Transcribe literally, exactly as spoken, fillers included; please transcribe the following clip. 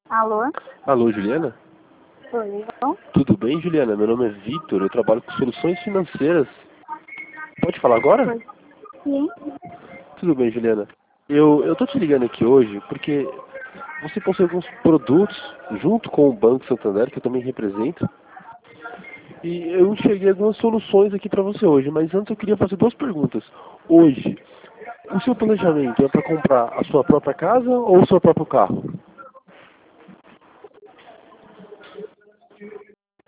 Alô? Alô, Juliana? Oi, João? Tudo bem, Juliana? Meu nome é Vitor, eu trabalho com soluções financeiras. Pode falar agora? Oi. Sim. Tudo bem, Juliana. Eu, eu tô te ligando aqui hoje porque você possui alguns produtos junto com o Banco Santander, que eu também represento. E eu enxerguei algumas soluções aqui para você hoje, mas antes eu queria fazer duas perguntas. Hoje, o seu planejamento é para comprar a sua própria casa ou o seu próprio carro?